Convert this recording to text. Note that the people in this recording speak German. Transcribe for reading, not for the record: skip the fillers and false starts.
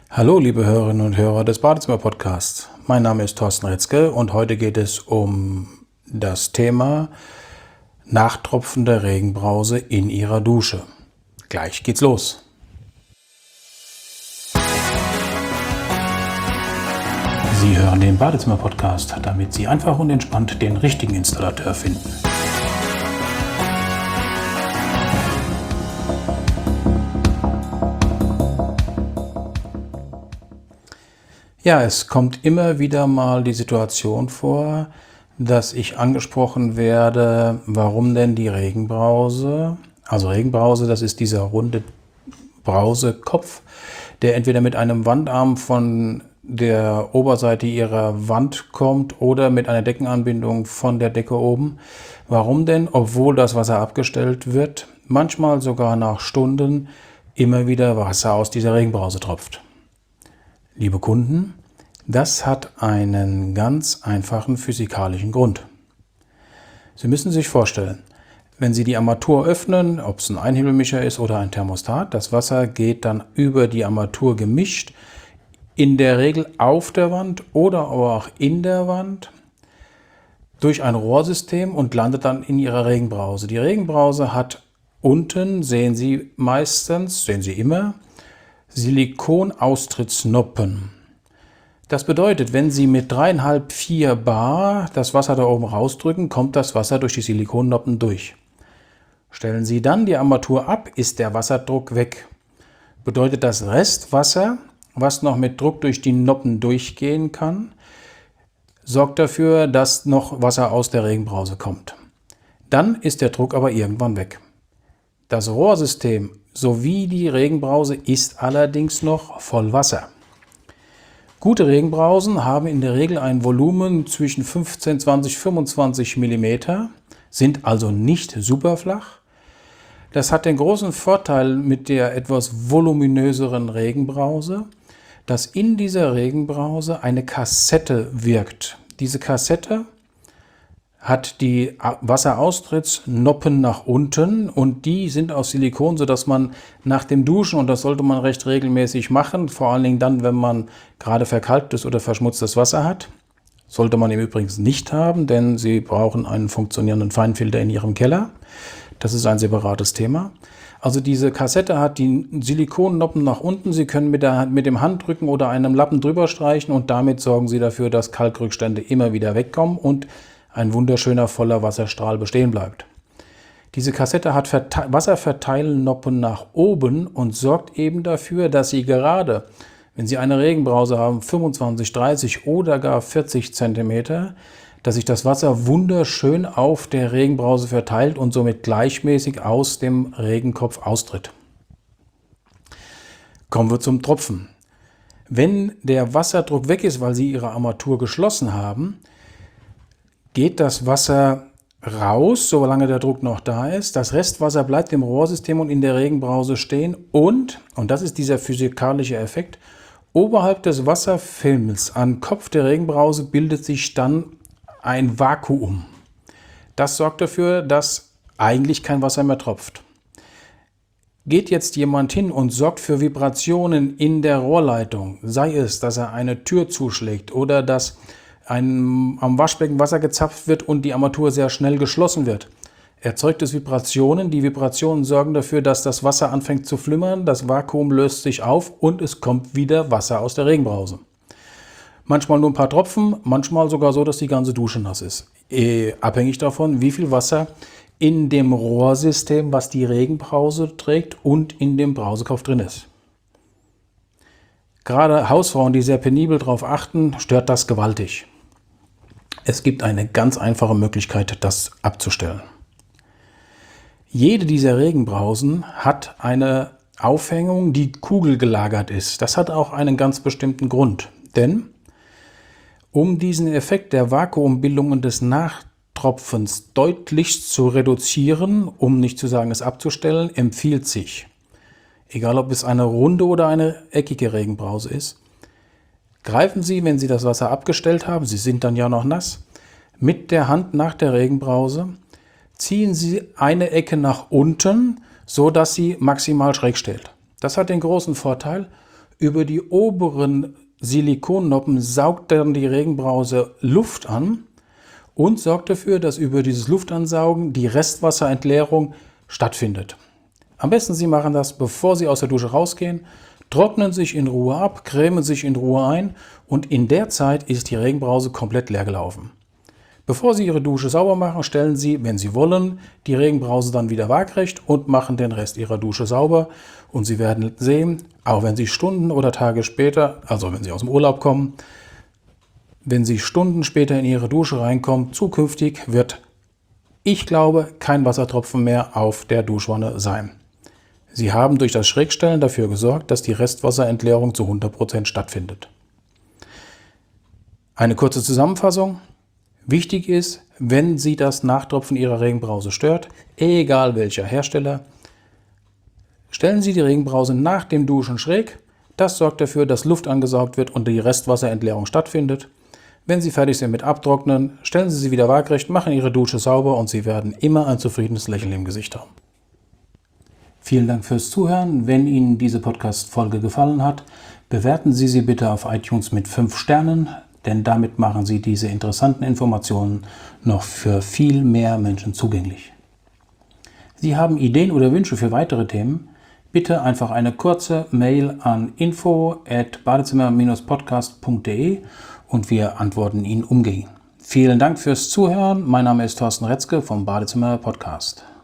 Hallo liebe Hörerinnen und Hörer des Badezimmer-Podcasts. Mein Name ist Thorsten Retzke und heute geht es um das Thema nachtropfende Regenbrause in Ihrer Dusche. Gleich geht's los. Sie hören den Badezimmer-Podcast, damit Sie einfach und entspannt den richtigen Installateur finden. Ja, es kommt immer wieder mal die Situation vor, dass ich angesprochen werde, warum denn die Regenbrause, also Regenbrause, das ist dieser runde Brausekopf, der entweder mit einem Wandarm von der Oberseite Ihrer Wand kommt oder mit einer Deckenanbindung von der Decke oben. Warum denn, obwohl das Wasser abgestellt wird, manchmal sogar nach Stunden immer wieder Wasser aus dieser Regenbrause tropft? Liebe Kunden, das hat einen ganz einfachen physikalischen Grund. Sie müssen sich vorstellen, wenn Sie die Armatur öffnen, ob es ein Einhebelmischer ist oder ein Thermostat, das Wasser geht dann über die Armatur gemischt, in der Regel auf der Wand oder aber auch in der Wand, durch ein Rohrsystem und landet dann in Ihrer Regenbrause. Die Regenbrause hat unten, sehen Sie immer, Silikonaustrittsnoppen. Das bedeutet, wenn Sie mit 3,5-4 Bar das Wasser da oben rausdrücken, kommt das Wasser durch die Silikonnoppen durch. Stellen Sie dann die Armatur ab, ist der Wasserdruck weg. Bedeutet, das Restwasser, was noch mit Druck durch die Noppen durchgehen kann, sorgt dafür, dass noch Wasser aus der Regenbrause kommt. Dann ist der Druck aber irgendwann weg. Das Rohrsystem sowie die Regenbrause ist allerdings noch voll Wasser. Gute Regenbrausen haben in der Regel ein Volumen zwischen 15, 20, 25 mm, sind also nicht super flach. Das hat den großen Vorteil mit der etwas voluminöseren Regenbrause, dass in dieser Regenbrause eine Kassette wirkt. Diese Kassette hat die Wasseraustrittsnoppen nach unten und die sind aus Silikon, sodass man nach dem Duschen, und das sollte man recht regelmäßig machen, vor allen Dingen dann, wenn man gerade verkalktes oder verschmutztes Wasser hat, sollte man im Übrigen nicht haben, denn Sie brauchen einen funktionierenden Feinfilter in Ihrem Keller. Das ist ein separates Thema. Also diese Kassette hat die Silikonnoppen nach unten. Sie können mit dem Handrücken oder einem Lappen drüber streichen und damit sorgen Sie dafür, dass Kalkrückstände immer wieder wegkommen und ein wunderschöner voller Wasserstrahl bestehen bleibt. Diese Kassette hat Wasserverteilnoppen nach oben und sorgt eben dafür, dass Sie gerade, wenn Sie eine Regenbrause haben, 25, 30 oder gar 40 cm, dass sich das Wasser wunderschön auf der Regenbrause verteilt und somit gleichmäßig aus dem Regenkopf austritt. Kommen wir zum Tropfen. Wenn der Wasserdruck weg ist, weil Sie Ihre Armatur geschlossen haben, geht das Wasser raus, solange der Druck noch da ist. Das Restwasser bleibt im Rohrsystem und in der Regenbrause stehen und das ist dieser physikalische Effekt, oberhalb des Wasserfilms am Kopf der Regenbrause bildet sich dann ein Vakuum. Das sorgt dafür, dass eigentlich kein Wasser mehr tropft. Geht jetzt jemand hin und sorgt für Vibrationen in der Rohrleitung, sei es, dass er eine Tür zuschlägt oder dass am Waschbecken Wasser gezapft wird und die Armatur sehr schnell geschlossen wird, erzeugt es Vibrationen. Die Vibrationen sorgen dafür, dass das Wasser anfängt zu flimmern, das Vakuum löst sich auf und es kommt wieder Wasser aus der Regenbrause. Manchmal nur ein paar Tropfen, manchmal sogar so, dass die ganze Dusche nass ist. Abhängig davon, wie viel Wasser in dem Rohrsystem, was die Regenbrause trägt, und in dem Brausekopf drin ist. Gerade Hausfrauen, die sehr penibel darauf achten, stört das gewaltig. Es gibt eine ganz einfache Möglichkeit, das abzustellen. Jede dieser Regenbrausen hat eine Aufhängung, die kugelgelagert ist. Das hat auch einen ganz bestimmten Grund. Denn um diesen Effekt der Vakuumbildung und des Nachtropfens deutlich zu reduzieren, um nicht zu sagen es abzustellen, empfiehlt sich, egal ob es eine runde oder eine eckige Regenbrause ist, greifen Sie, wenn Sie das Wasser abgestellt haben, Sie sind dann ja noch nass, mit der Hand nach der Regenbrause, ziehen Sie eine Ecke nach unten, so dass sie maximal schräg stellt. Das hat den großen Vorteil, Über die oberen Silikonnoppen saugt dann die Regenbrause Luft an und sorgt dafür, dass über dieses Luftansaugen die Restwasserentleerung stattfindet. Am besten Sie machen das, bevor Sie aus der Dusche rausgehen, trocknen sich in Ruhe ab, cremen sich in Ruhe ein und in der Zeit ist die Regenbrause komplett leer gelaufen. Bevor Sie Ihre Dusche sauber machen, stellen Sie, wenn Sie wollen, die Regenbrause dann wieder waagrecht und machen den Rest Ihrer Dusche sauber. Und Sie werden sehen, auch wenn Sie Stunden oder Tage später, also wenn Sie aus dem Urlaub kommen, wenn Sie Stunden später in Ihre Dusche reinkommen, zukünftig wird, ich glaube, kein Wassertropfen mehr auf der Duschwanne sein. Sie haben durch das Schrägstellen dafür gesorgt, dass die Restwasserentleerung zu 100% stattfindet. Eine kurze Zusammenfassung. Wichtig ist, wenn Sie das Nachtropfen Ihrer Regenbrause stört, egal welcher Hersteller, stellen Sie die Regenbrause nach dem Duschen schräg. Das sorgt dafür, dass Luft angesaugt wird und die Restwasserentleerung stattfindet. Wenn Sie fertig sind mit Abtrocknen, stellen Sie sie wieder waagrecht, machen Ihre Dusche sauber und Sie werden immer ein zufriedenes Lächeln im Gesicht haben. Vielen Dank fürs Zuhören. Wenn Ihnen diese Podcast-Folge gefallen hat, bewerten Sie sie bitte auf iTunes mit 5 Sternen. Denn damit machen Sie diese interessanten Informationen noch für viel mehr Menschen zugänglich. Sie haben Ideen oder Wünsche für weitere Themen? Bitte einfach eine kurze Mail an info@badezimmer-podcast.de und wir antworten Ihnen umgehend. Vielen Dank fürs Zuhören. Mein Name ist Thorsten Retzke vom Badezimmer Podcast.